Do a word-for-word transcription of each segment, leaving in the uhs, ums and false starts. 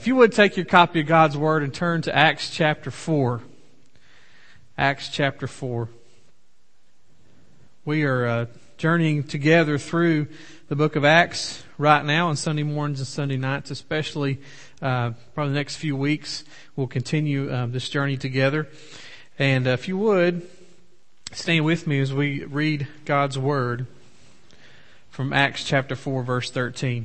If you would take your copy of God's Word and turn to Acts chapter four. Acts chapter four. We are uh, journeying together through the book of Acts right now on Sunday mornings and Sunday nights, especially uh, probably the next few weeks. We'll continue um, this journey together. And uh, if you would, stand with me as we read God's Word from Acts chapter four, verse thirteen.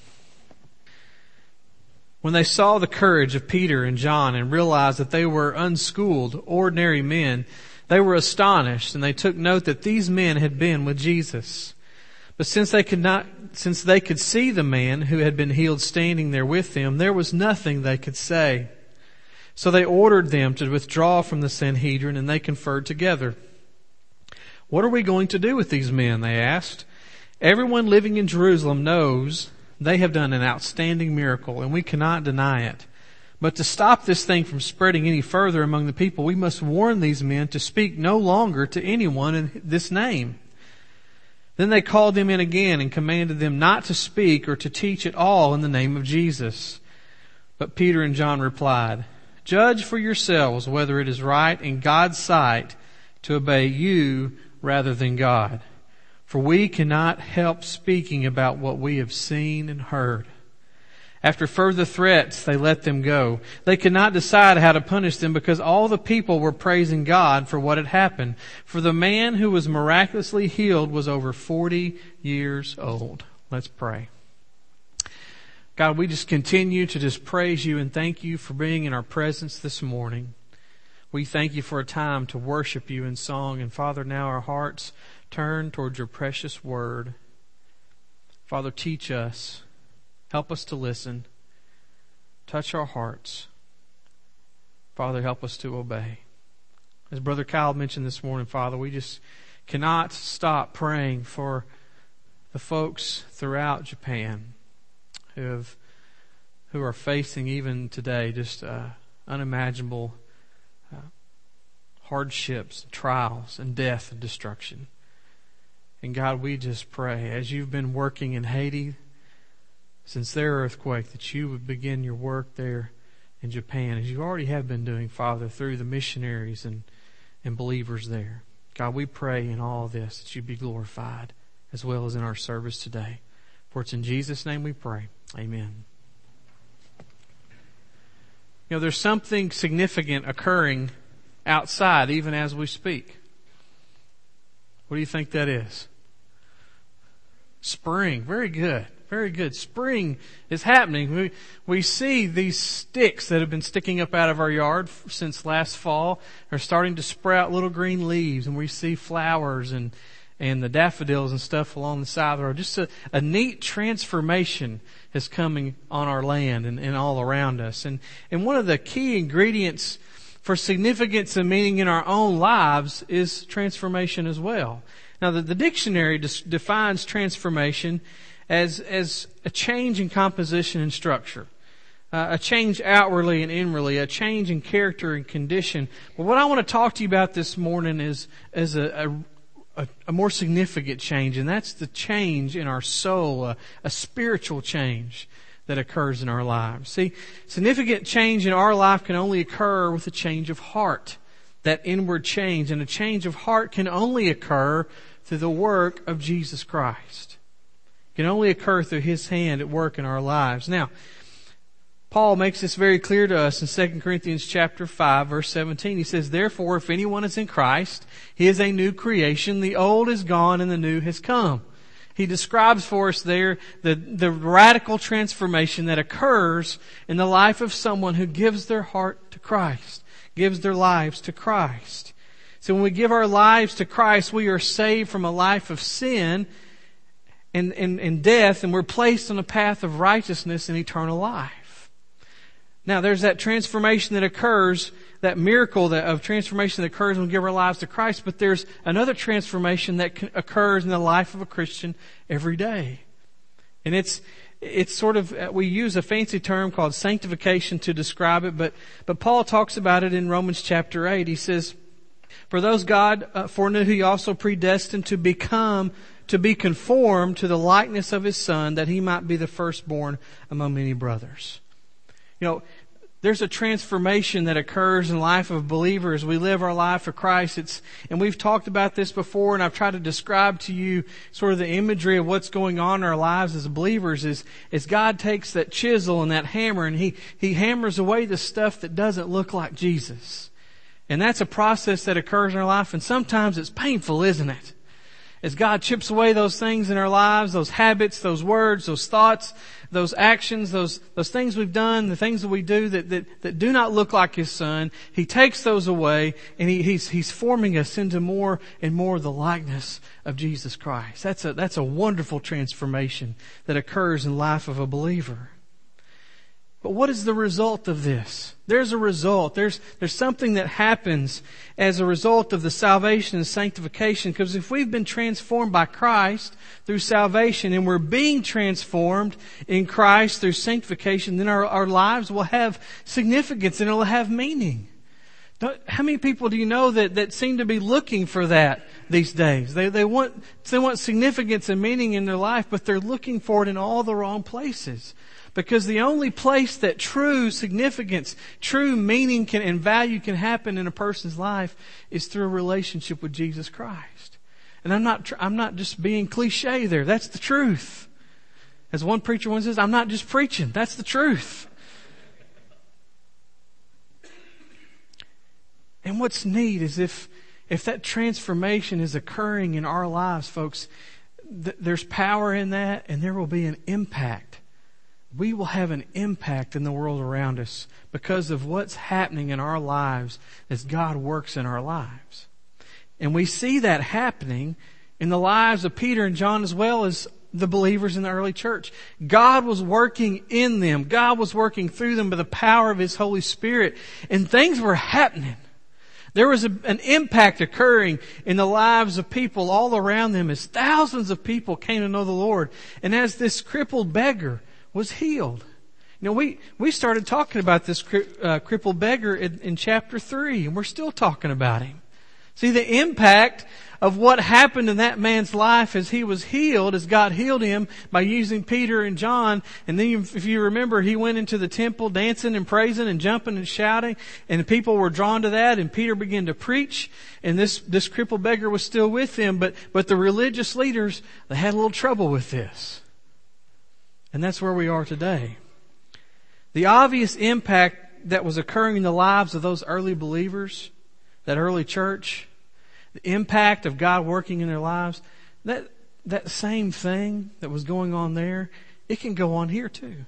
When they saw the courage of Peter and John and realized that they were unschooled, ordinary men, they were astonished, and they took note that these men had been with Jesus. But since they could not, since they could see the man who had been healed standing there with them, there was nothing they could say. So they ordered them to withdraw from the Sanhedrin, and they conferred together. "What are we going to do with these men?" they asked. "Everyone living in Jerusalem knows they have done an outstanding miracle, and we cannot deny it. But to stop this thing from spreading any further among the people, we must warn these men to speak no longer to anyone in this name." Then they called them in again and commanded them not to speak or to teach at all in the name of Jesus. But Peter and John replied, "Judge for yourselves whether it is right in God's sight to obey you rather than God. For we cannot help speaking about what we have seen and heard." After further threats, they let them go. They could not decide how to punish them because all the people were praising God for what had happened. For the man who was miraculously healed was over forty years old. Let's pray. God, we just continue to just praise you and thank you for being in our presence this morning. We thank you for a time to worship you in song. And Father, now our hearts turn towards your precious word. Father, teach us. Help us to listen. Touch our hearts. Father, help us to obey. As Brother Kyle mentioned this morning, Father, we just cannot stop praying for the folks throughout Japan who have, who are facing even today just uh, unimaginable uh, hardships, trials, and death and destruction. And God, we just pray, as you've been working in Haiti since their earthquake, that you would begin your work there in Japan, as you already have been doing, Father, through the missionaries and, and believers there. God, we pray in all of this that you be glorified, as well as in our service today. For it's in Jesus' name we pray. Amen. You know, there's something significant occurring outside, even as we speak. What do you think that is? Spring. Very good. Very good. Spring is happening. We, we see these sticks that have been sticking up out of our yard since last fall are starting to sprout little green leaves, and we see flowers and, and the daffodils and stuff along the side of the road. Just a, a neat transformation is coming on our land and, and all around us. And, and one of the key ingredients for significance and meaning in our own lives is transformation as well. Now, the, the dictionary des- defines transformation as as a change in composition and structure, uh, a change outwardly and inwardly, a change in character and condition. But what I want to talk to you about this morning is is a a, a more significant change, and that's the change in our soul, a, a spiritual change that occurs in our lives. See, significant change in our life can only occur with a change of heart, that inward change, and a change of heart can only occur through the work of Jesus Christ. It can only occur through His hand at work in our lives. Now, Paul makes this very clear to us in Second Corinthians chapter five, verse seventeen. He says, "Therefore, if anyone is in Christ, he is a new creation. The old is gone and the new has come." He describes for us there the, the radical transformation that occurs in the life of someone who gives their heart to Christ, gives their lives to Christ. So when we give our lives to Christ, we are saved from a life of sin and, and, and death, and we're placed on a path of righteousness and eternal life. Now, there's that transformation that occurs, that miracle that, of transformation that occurs when we give our lives to Christ, but there's another transformation that can, occurs in the life of a Christian every day. And it's it's sort of, we use a fancy term called sanctification to describe it, but but Paul talks about it in Romans chapter eight. He says, "For those God uh, foreknew, He also predestined to become, to be conformed to the likeness of His Son, that He might be the firstborn among many brothers." You know, there's a transformation that occurs in the life of believers. We live our life for Christ. It's, and we've talked about this before, and I've tried to describe to you sort of the imagery of what's going on in our lives as believers is, is God takes that chisel and that hammer and He, He hammers away the stuff that doesn't look like Jesus. And that's a process that occurs in our life, and sometimes it's painful, isn't it? As God chips away those things in our lives, those habits, those words, those thoughts, those actions, those those things we've done, the things that we do that that, that do not look like His Son, He takes those away, and he, He's He's forming us into more and more the likeness of Jesus Christ. That's a that's a wonderful transformation that occurs in the life of a believer. But what is the result of this? There's a result. There's, there's something that happens as a result of the salvation and sanctification. Because if we've been transformed by Christ through salvation and we're being transformed in Christ through sanctification, then our, our lives will have significance and it'll have meaning. How many people do you know that, that seem to be looking for that these days? They, they want, they want significance and meaning in their life, but they're looking for it in all the wrong places. Because the only place that true significance, true meaning can, and value can happen in a person's life is through a relationship with Jesus Christ. And I'm not, I'm not just being cliche there. That's the truth. As one preacher once says, I'm not just preaching. That's the truth. And what's neat is if, if that transformation is occurring in our lives, folks, th- there's power in that, and there will be an impact. We will have an impact in the world around us because of what's happening in our lives as God works in our lives. And we see that happening in the lives of Peter and John as well as the believers in the early church. God was working in them. God was working through them by the power of His Holy Spirit. And things were happening. There was a, an impact occurring in the lives of people all around them as thousands of people came to know the Lord. And as this crippled beggar was healed. You know, we, we started talking about this cri- uh, crippled beggar in, in chapter three, and we're still talking about him. See, the impact of what happened in that man's life as he was healed, as God healed him by using Peter and John. And then if you remember, he went into the temple dancing and praising and jumping and shouting, and the people were drawn to that, and Peter began to preach, and this, this crippled beggar was still with him, but, but the religious leaders, they had a little trouble with this. And that's where we are today. The obvious impact that was occurring in the lives of those early believers, that early church, the impact of God working in their lives, that, that same thing that was going on there, it can go on here too.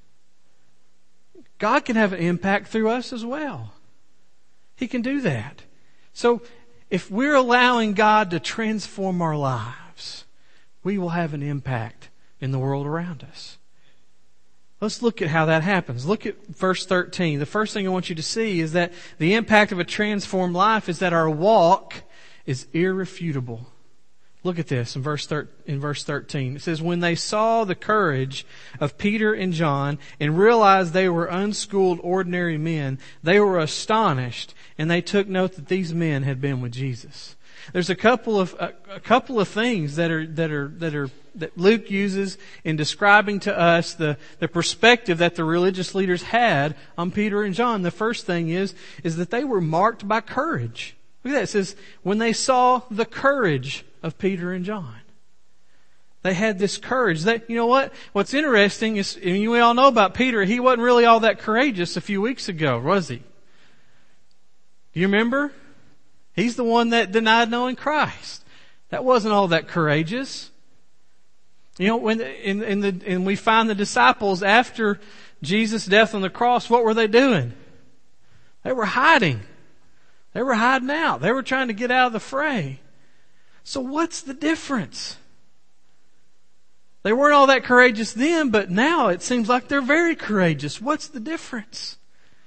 God can have an impact through us as well. He can do that. So if we're allowing God to transform our lives, we will have an impact in the world around us. Let's look at how that happens. Look at verse thirteen. The first thing I want you to see is that the impact of a transformed life is that our walk is irrefutable. Look at this in verse thir- in verse thirteen. It says, when they saw the courage of Peter and John and realized they were unschooled, ordinary men, they were astonished, and they took note that these men had been with Jesus. There's a couple of a, a couple of things that are that are that are that Luke uses in describing to us the, the perspective that the religious leaders had on Peter and John. The first thing is is that they were marked by courage. Look at that. It says, when they saw the courage of Peter and John. They had this courage. They, you know what? What's interesting is, and we all know about Peter, he wasn't really all that courageous a few weeks ago, was he? Do you remember? He's the one that denied knowing Christ. That wasn't all that courageous. You know, when in, in the and we find the disciples after Jesus' death on the cross, what were they doing? They were hiding. They were hiding out. They were trying to get out of the fray. So what's the difference? They weren't all that courageous then, but now it seems like they're very courageous. What's the difference?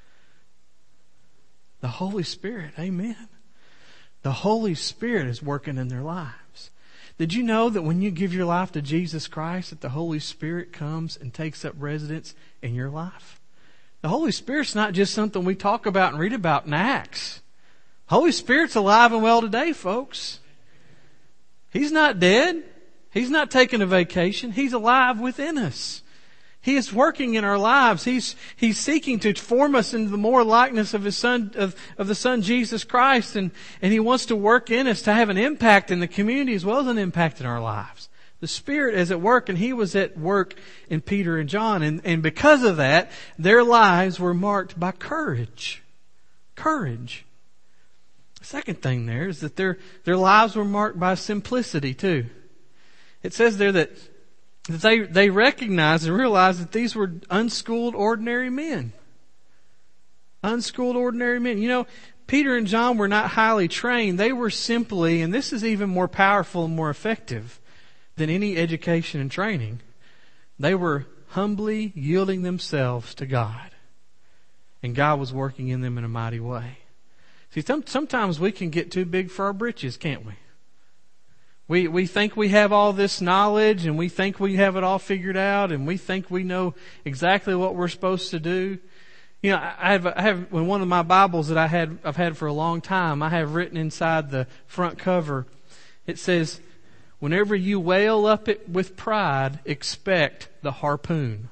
The Holy Spirit. Amen. The Holy Spirit is working in their lives. Did you know that when you give your life to Jesus Christ, that the Holy Spirit comes and takes up residence in your life? The Holy Spirit's not just something we talk about and read about in Acts. Holy Spirit's alive and well today, folks. He's not dead. He's not taking a vacation. He's alive within us. He is working in our lives. He's, He's seeking to form us into the more likeness of His Son, of, of the Son Jesus Christ. And, and He wants to work in us to have an impact in the community as well as an impact in our lives. The Spirit is at work, and He was at work in Peter and John. And, and because of that, their lives were marked by courage. Courage. The second thing there is that their, their lives were marked by simplicity too. It says there that That they, they recognized and realized that these were unschooled, ordinary men. Unschooled, ordinary men. You know, Peter and John were not highly trained. They were simply, and this is even more powerful and more effective than any education and training, they were humbly yielding themselves to God. And God was working in them in a mighty way. See, sometimes we can get too big for our britches, can't we? We we think we have all this knowledge, and we think we have it all figured out, and we think we know exactly what we're supposed to do. You know, I have I have in one of my Bibles that I had I've had for a long time, I have written inside the front cover, it says, "Whenever you wail up it with pride, expect the harpoon."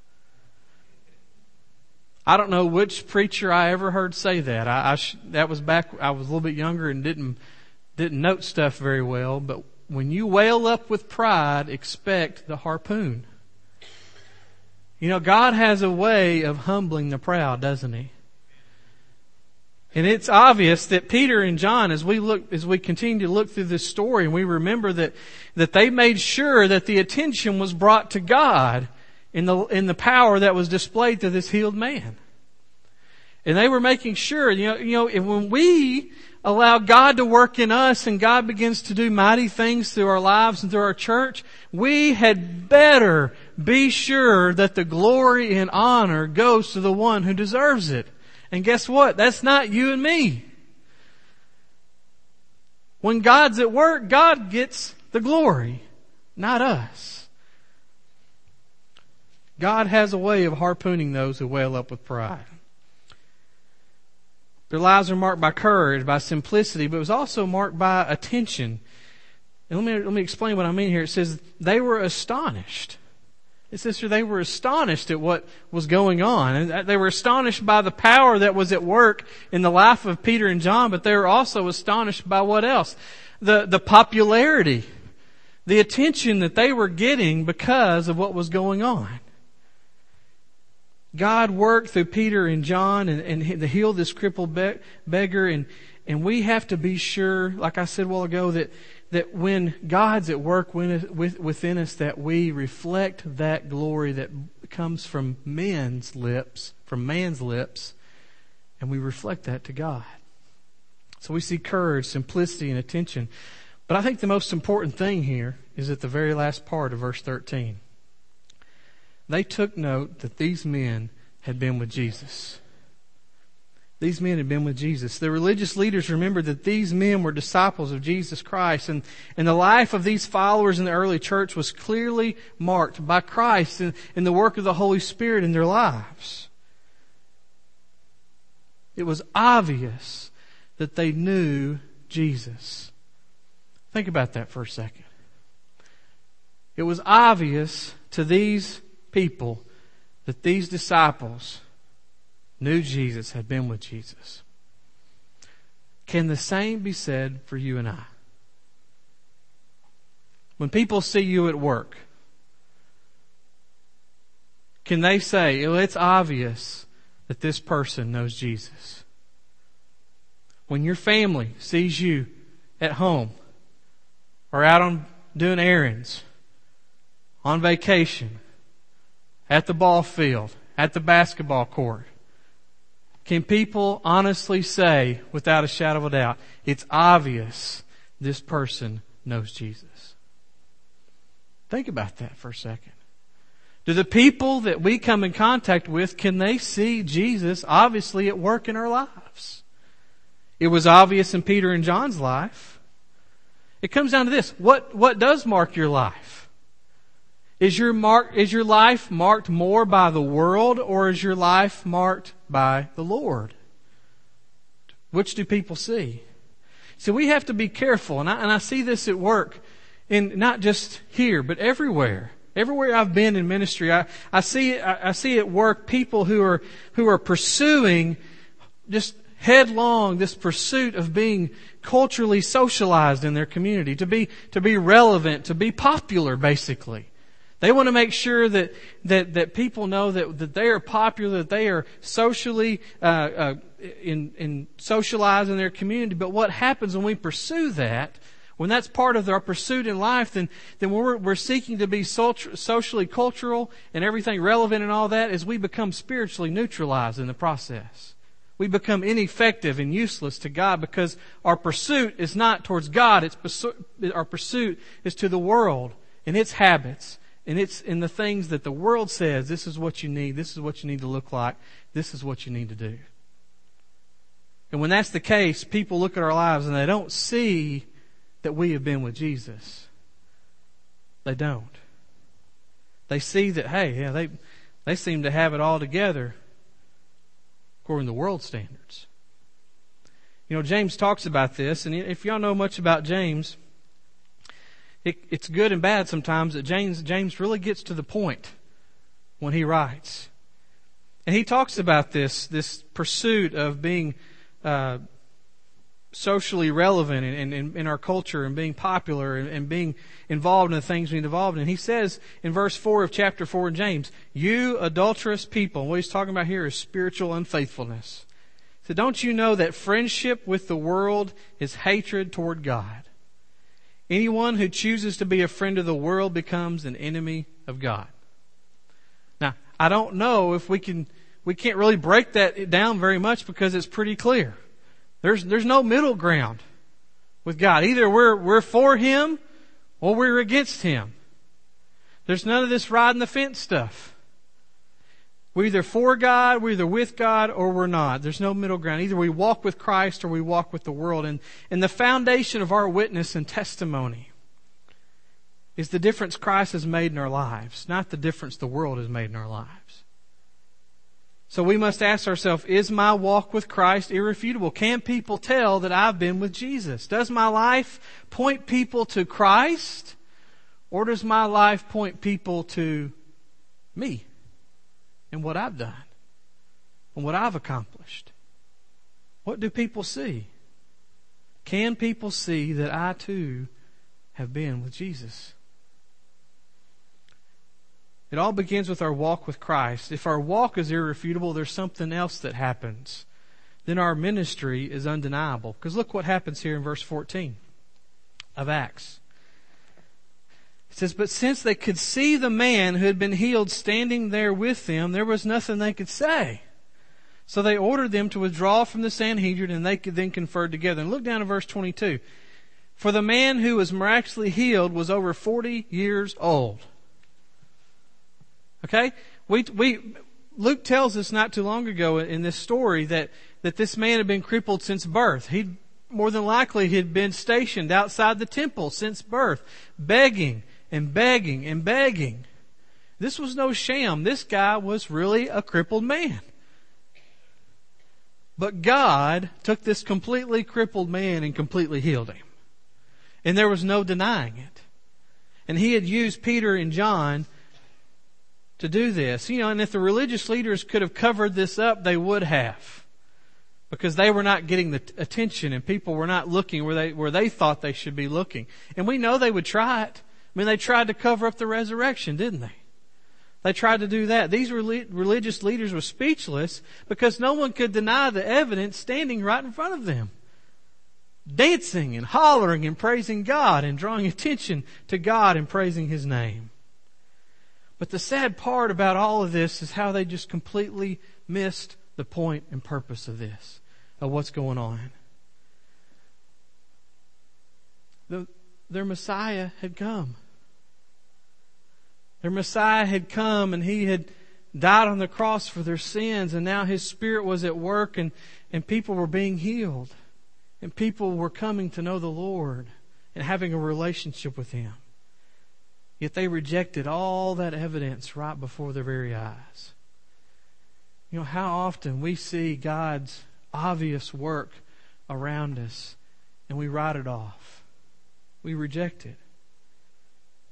I don't know which preacher I ever heard say that. I, I sh- that was back I was a little bit younger and didn't. Didn't note stuff very well, but when you wail up with pride, expect the harpoon. You know, God has a way of humbling the proud, doesn't He? And it's obvious that Peter and John, as we look, as we continue to look through this story, and we remember that, that they made sure that the attention was brought to God in the, in the power that was displayed to this healed man. And they were making sure, you know, you know, when we allow God to work in us and God begins to do mighty things through our lives and through our church, we had better be sure that the glory and honor goes to the one who deserves it. And guess what? That's not you and me. When God's at work, God gets the glory, not us. God has a way of harpooning those who wail up with pride. Their lives are marked by courage, by simplicity, but it was also marked by attention. And let me, let me explain what I mean here. It says they were astonished. It says here they were astonished at what was going on. And they were astonished by the power that was at work in the life of Peter and John, but they were also astonished by what else? The, the popularity, the attention that they were getting because of what was going on. God worked through Peter and John and, and to heal this crippled be- beggar. And, and we have to be sure, like I said a while ago, that, that when God's at work within us, that we reflect that glory that comes from men's lips, from man's lips, and we reflect that to God. So we see courage, simplicity, and attention. But I think the most important thing here is at the very last part of verse thirteen. They took note that these men had been with Jesus. These men had been with Jesus. The religious leaders remembered that these men were disciples of Jesus Christ, and, and the life of these followers in the early church was clearly marked by Christ and, and the work of the Holy Spirit in their lives. It was obvious that they knew Jesus. Think about that for a second. It was obvious to these people that these disciples knew Jesus, had been with Jesus. Can the same be said for you and I? When people see you at work, can they say, well, it's obvious that this person knows Jesus? When your family sees you at home or out on doing errands, on vacation, at the ball field, at the basketball court, can people honestly say, without a shadow of a doubt, it's obvious this person knows Jesus? Think about that for a second. Do the people that we come in contact with, can they see Jesus obviously at work in our lives? It was obvious in Peter and John's life. It comes down to this. What, what does mark your life? Is your mark, is your life marked more by the world, or is your life marked by the Lord? Which do people see? So we have to be careful, and I, and I see this at work, and not just here, but everywhere. Everywhere I've been in ministry, I, I see I, I see at work people who are who are pursuing just headlong this pursuit of being culturally socialized in their community, to be to be relevant, to be popular, basically. They want to make sure that that that people know that that they are popular, that they are socially uh, uh, in in socializing their community. But what happens when we pursue that? When that's part of our pursuit in life, then then we're we're seeking to be socially cultural and everything relevant and all that, is we become spiritually neutralized in the process. We become ineffective and useless to God because our pursuit is not towards God. It's our pursuit is to the world and its habits and it's in the things that the world says. This is what you need. This is what you need to look like. This is what you need to do. And when that's the case, people look at our lives and they don't see that we have been with Jesus. They don't. They see that, hey, yeah, they they seem to have it all together according to world standards. You know, James talks about this, and if y'all know much about James, it, it's good and bad sometimes that James James really gets to the point when he writes. And he talks about this, this pursuit of being uh socially relevant in, in, in our culture and being popular and, and being involved in the things we need involved in. He says in verse four of chapter four in James, you adulterous people, and what he's talking about here is spiritual unfaithfulness. So don't you know that friendship with the world is hatred toward God? Anyone who chooses to be a friend of the world becomes an enemy of God. Now, I don't know if we can, we can't really break that down very much because it's pretty clear. There's there's no middle ground with God. Either we're we're for Him or we're against Him. There's none of this riding the fence stuff. We're either for God, we're either with God, or we're not. There's no middle ground. Either we walk with Christ or we walk with the world. And, and the foundation of our witness and testimony is the difference Christ has made in our lives, not the difference the world has made in our lives. So we must ask ourselves, is my walk with Christ irrefutable? Can people tell that I've been with Jesus? Does my life point people to Christ? Or does my life point people to me and what I've done and what I've accomplished? What do people see? Can people see that I too have been with Jesus? It all begins with our walk with Christ. If our walk is irrefutable, there's something else that happens. Then our ministry is undeniable. Because look what happens here in verse fourteen of Acts. It says, but since they could see the man who had been healed standing there with them, there was nothing they could say. So they ordered them to withdraw from the Sanhedrin, and they could then confer together. And look down at verse twenty-two. For the man who was miraculously healed was over forty years old. Okay? We, we, Luke tells us not too long ago in this story that, that this man had been crippled since birth. He more than likely had been stationed outside the temple since birth, begging and begging and begging. This was no sham. This guy was really a crippled man. But God took this completely crippled man and completely healed him. And there was no denying it. And He had used Peter and John to do this. You know, and if the religious leaders could have covered this up, they would have. Because they were not getting the t- attention and people were not looking where they, where they thought they should be looking. And we know they would try it. I mean, they tried to cover up the resurrection, didn't they? They tried to do that. These relig- religious leaders were speechless because no one could deny the evidence standing right in front of them. Dancing and hollering and praising God and drawing attention to God and praising His name. But the sad part about all of this is how they just completely missed the point and purpose of this, of what's going on. The, their Messiah had come. Their Messiah had come and He had died on the cross for their sins, and now His Spirit was at work and, and people were being healed. And people were coming to know the Lord and having a relationship with Him. Yet they rejected all that evidence right before their very eyes. You know, how often we see God's obvious work around us and we write it off. We reject it.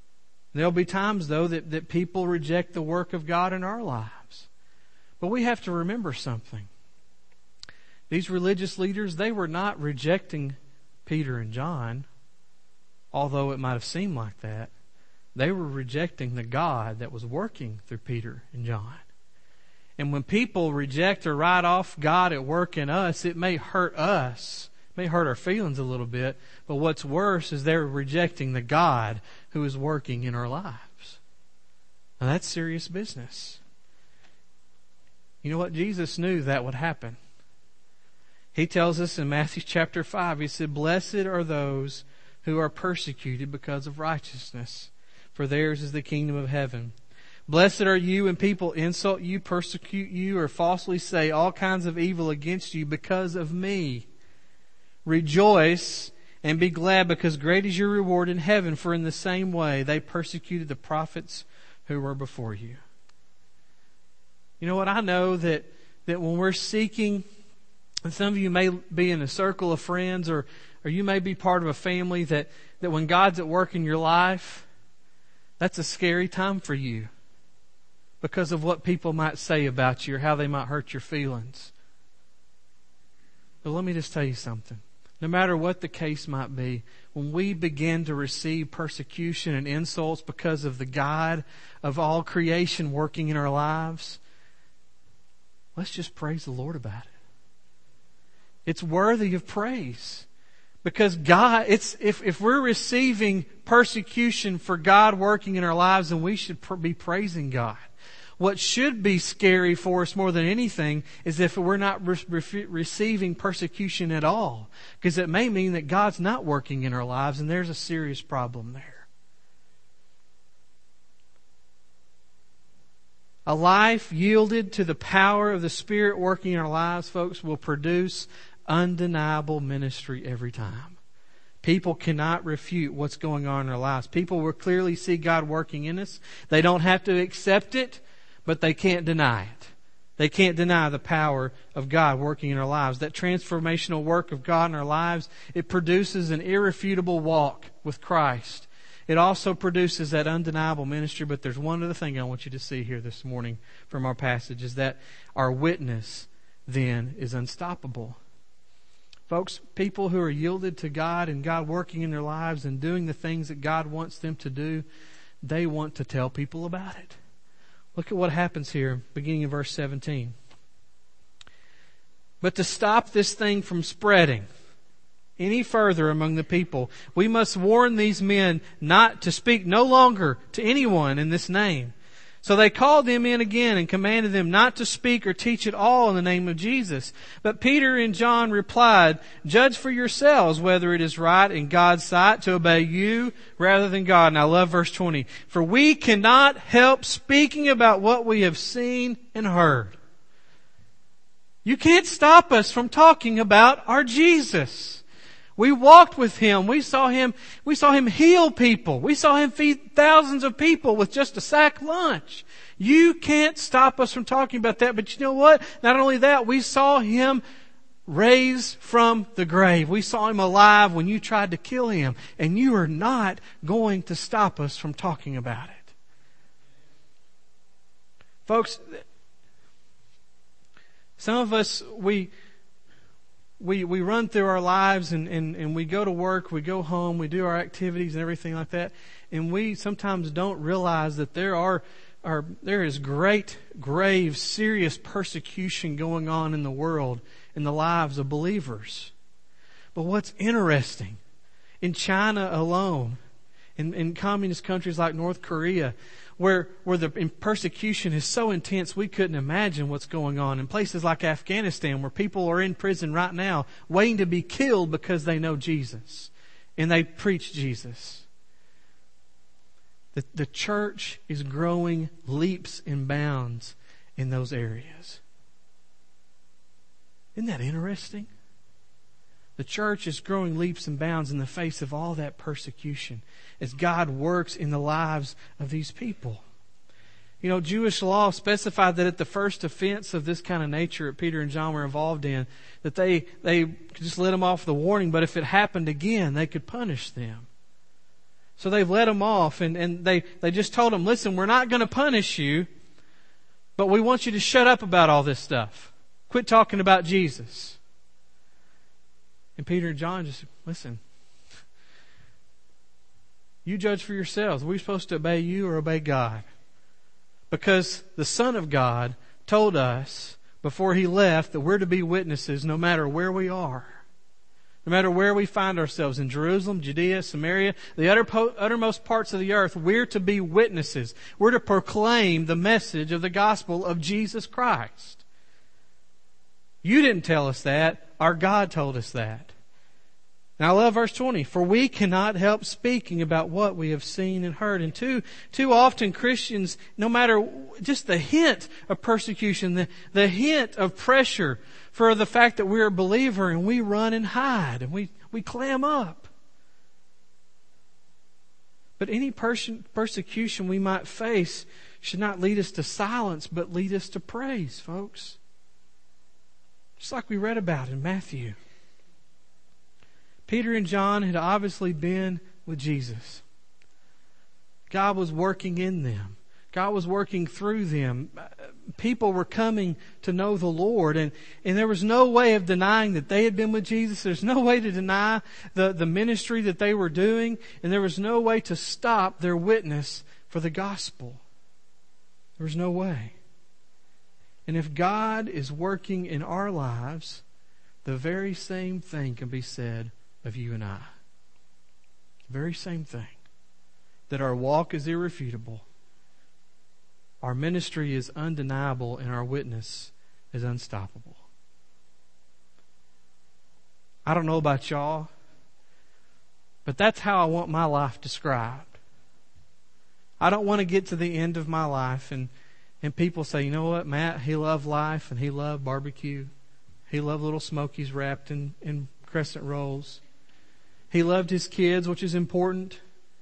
There'll be times, though, that, that people reject the work of God in our lives. But we have to remember something. These religious leaders, they were not rejecting Peter and John, although it might have seemed like that. They were rejecting the God that was working through Peter and John. And when people reject or write off God at work in us, it may hurt us. It may hurt our feelings a little bit. But what's worse is they're rejecting the God who is working in our lives. Now that's serious business. You know what? Jesus knew that would happen. He tells us in Matthew chapter five, He said, "Blessed are those who are persecuted because of righteousness, for theirs is the kingdom of heaven. Blessed are you when people insult you, persecute you, or falsely say all kinds of evil against you because of me. Rejoice and be glad, because great is your reward in heaven, for in the same way they persecuted the prophets who were before you." You know what? I know that, that when we're seeking, and some of you may be in a circle of friends, or, or you may be part of a family that, that when God's at work in your life, that's a scary time for you because of what people might say about you or how they might hurt your feelings. But let me just tell you something. No matter what the case might be, when we begin to receive persecution and insults because of the God of all creation working in our lives, let's just praise the Lord about it. It's worthy of praise. Because God, it's if, if we're receiving persecution for God working in our lives, then we should pr- be praising God. What should be scary for us more than anything is if we're not re- re- receiving persecution at all. Because it may mean that God's not working in our lives, and there's a serious problem there. A life yielded to the power of the Spirit working in our lives, folks, will produce undeniable ministry every time. People cannot refute what's going on in our lives. People will clearly see God working in us. They don't have to accept it, but they can't deny it. They can't deny the power of God working in our lives. That transformational work of God in our lives, it produces an irrefutable walk with Christ. It also produces that undeniable ministry. But there's one other thing I want you to see here this morning from our passage, is that our witness then is unstoppable. Folks, people who are yielded to God and God working in their lives and doing the things that God wants them to do, they want to tell people about it. Look at what happens here, beginning in verse seventeen. "But to stop this thing from spreading any further among the people, we must warn these men not to speak no longer to anyone in this name." So they called them in again and commanded them not to speak or teach at all in the name of Jesus. But Peter and John replied, "Judge for yourselves whether it is right in God's sight to obey you rather than God." And I love verse twenty. "For we cannot help speaking about what we have seen and heard." You can't stop us from talking about our Jesus. We walked with Him. We saw Him, we saw Him heal people. We saw Him feed thousands of people with just a sack lunch. You can't stop us from talking about that. But you know what? Not only that, we saw Him raised from the grave. We saw Him alive when you tried to kill Him. And you are not going to stop us from talking about it. Folks, some of us, we... We we run through our lives and, and, and we go to work, we go home, we do our activities and everything like that. And we sometimes don't realize that there are, are there is great, grave, serious persecution going on in the world, in the lives of believers. But what's interesting, in China alone, in, in communist countries like North Korea, where where the persecution is so intense we couldn't imagine what's going on. In places like Afghanistan, where people are in prison right now waiting to be killed because they know Jesus and they preach Jesus. The, the church is growing leaps and bounds in those areas. Isn't that interesting? The church is growing leaps and bounds in the face of all that persecution as God works in the lives of these people. You know, Jewish law specified that at the first offense of this kind of nature that Peter and John were involved in, that they, they could just let them off the warning, but if it happened again, they could punish them. So they've let them off, and, and they, they just told them, listen, we're not going to punish you, but we want you to shut up about all this stuff. Quit talking about Jesus. And Peter and John just, listen, you judge for yourselves. Are we supposed to obey you or obey God? Because the Son of God told us before He left that we're to be witnesses no matter where we are. No matter where we find ourselves, in Jerusalem, Judea, Samaria, the utter, uttermost parts of the earth, we're to be witnesses. We're to proclaim the message of the gospel of Jesus Christ. You didn't tell us that. Our God told us that. Now I love verse twenty. For we cannot help speaking about what we have seen and heard. And too, too often Christians, no matter just the hint of persecution, the, the hint of pressure for the fact that we're a believer, and we run and hide and we, we clam up. But any perse- persecution we might face should not lead us to silence, but lead us to praise, folks. Just like we read about in Matthew. Peter and John had obviously been with Jesus. God was working in them. God was working through them. People were coming to know the Lord, and, and there was no way of denying that they had been with Jesus. There's no way to deny the, the ministry that they were doing, and there was no way to stop their witness for the gospel. There was no way. And if God is working in our lives, the very same thing can be said of you and I. The very same thing. That our walk is irrefutable. Our ministry is undeniable, and our witness is unstoppable. I don't know about y'all, but that's how I want my life described. I don't want to get to the end of my life and, and people say, you know what, Matt, he loved life and he loved barbecue. He loved little smokies wrapped in, in crescent rolls. He loved his kids, which is important.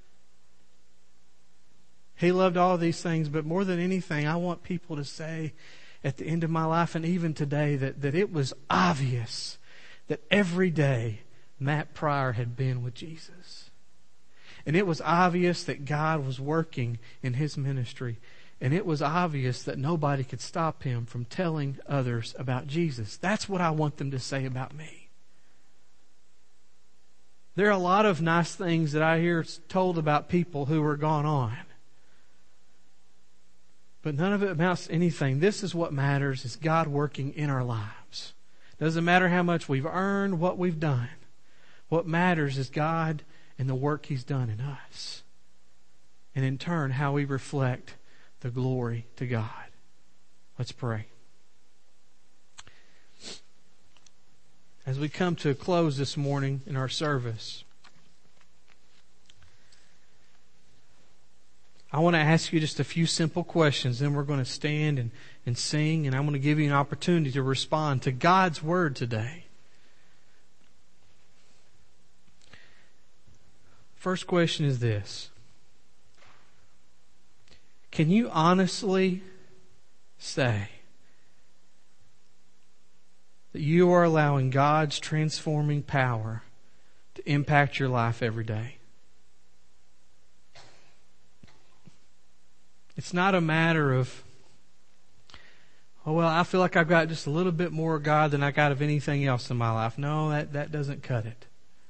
He loved all of these things, but more than anything, I want people to say at the end of my life and even today that, that it was obvious that every day Matt Pryor had been with Jesus. And it was obvious that God was working in his ministry. And it was obvious that nobody could stop him from telling others about Jesus. That's what I want them to say about me. There are a lot of nice things that I hear told about people who are gone on. But none of it amounts to anything. This is what matters, is God working in our lives. Doesn't matter how much we've earned, what we've done. What matters is God and the work He's done in us. And in turn, how we reflect the glory to God. Let's pray. As we come to a close this morning in our service, I want to ask you just a few simple questions. Then we're going to stand and, and sing, and I'm going to give you an opportunity to respond to God's Word today. First question is this. Can you honestly say that you are allowing God's transforming power to impact your life every day? It's not a matter of, oh, well, I feel like I've got just a little bit more of God than I got of anything else in my life. No, that, that doesn't cut it.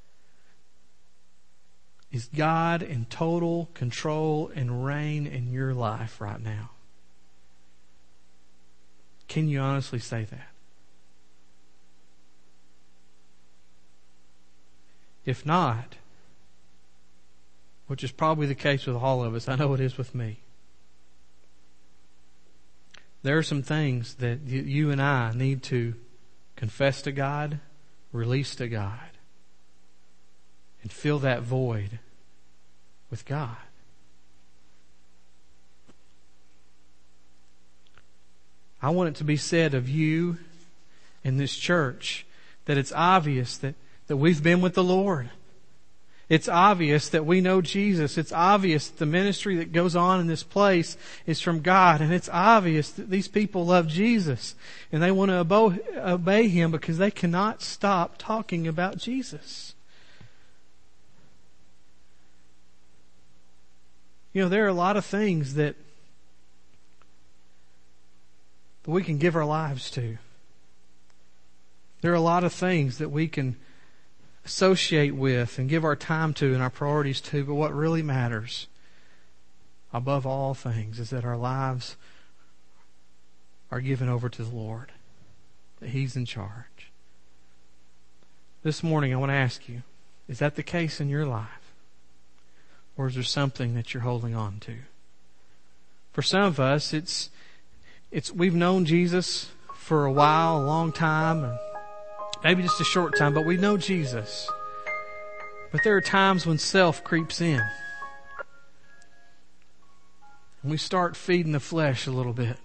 Is God in total control and reign in your life right now? Can you honestly say that? If not, which is probably the case with all of us, I know it is with me, there are some things that you and I need to confess to God, release to God, and fill that void with God. I want it to be said of you in this church that it's obvious that, that we've been with the Lord. It's obvious that we know Jesus. It's obvious that the ministry that goes on in this place is from God. And it's obvious that these people love Jesus. And they want to obey, obey Him because they cannot stop talking about Jesus. You know, there are a lot of things that, that we can give our lives to. There are a lot of things that we can associate with and give our time to and our priorities to, but what really matters above all things is that our lives are given over to the Lord, that He's in charge. This morning I want to ask you, is that the case in your life? Or is there something that you're holding on to? For some of us, it's it's we've known Jesus for a while, a long time, and maybe just a short time, but we know Jesus. But there are times when self creeps in. And we start feeding the flesh a little bit.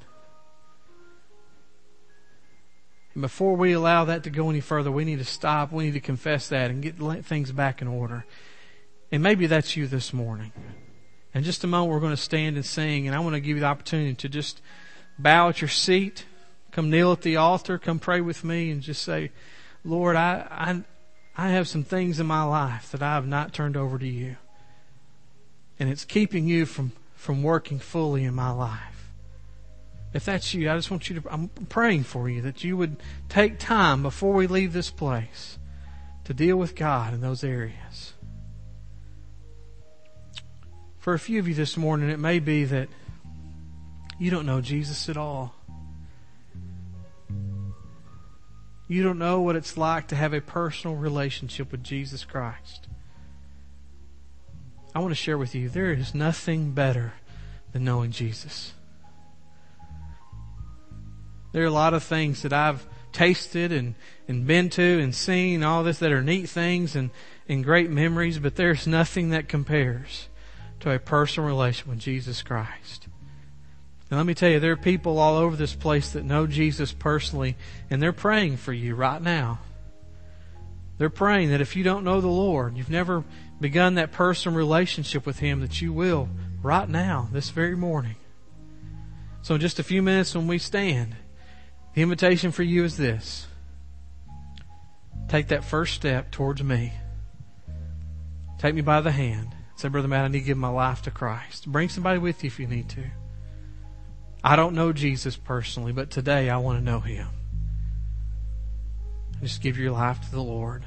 And before we allow that to go any further, we need to stop. We need to confess that and get things back in order. And maybe that's you this morning. In just a moment, we're going to stand and sing. And I want to give you the opportunity to just bow at your seat. Come kneel at the altar. Come pray with me and just say, Lord, I, I, I have some things in my life that I have not turned over to you. And it's keeping you from, from working fully in my life. If that's you, I just want you to, I'm praying for you that you would take time before we leave this place to deal with God in those areas. For a few of you this morning, it may be that you don't know Jesus at all. You don't know what it's like to have a personal relationship with Jesus Christ. I want to share with you, there is nothing better than knowing Jesus. There are a lot of things that I've tasted and, and been to and seen, all this that are neat things and, and great memories, but there's nothing that compares to a personal relationship with Jesus Christ. And let me tell you, there are people all over this place that know Jesus personally, and they're praying for you right now. They're praying that if you don't know the Lord, you've never begun that personal relationship with Him, that you will right now, this very morning. So in just a few minutes when we stand, the invitation for you is this. Take that first step towards me. Take me by the hand. Say, Brother Matt, I need to give my life to Christ. Bring somebody with you if you need to. I don't know Jesus personally, but today I want to know Him. Just give your life to the Lord.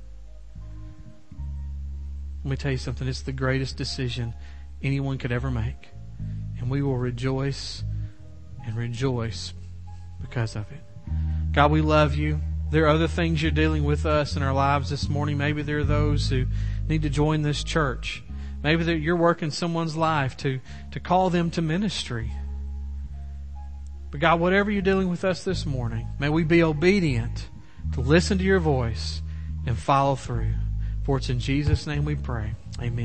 Let me tell you something. It's the greatest decision anyone could ever make. And we will rejoice and rejoice because of it. God, we love you. There are other things you're dealing with us in our lives this morning. Maybe there are those who need to join this church. Maybe that you're working someone's life to, to call them to ministry. But God, whatever you're dealing with us this morning, may we be obedient to listen to your voice and follow through. For it's in Jesus' name we pray. Amen.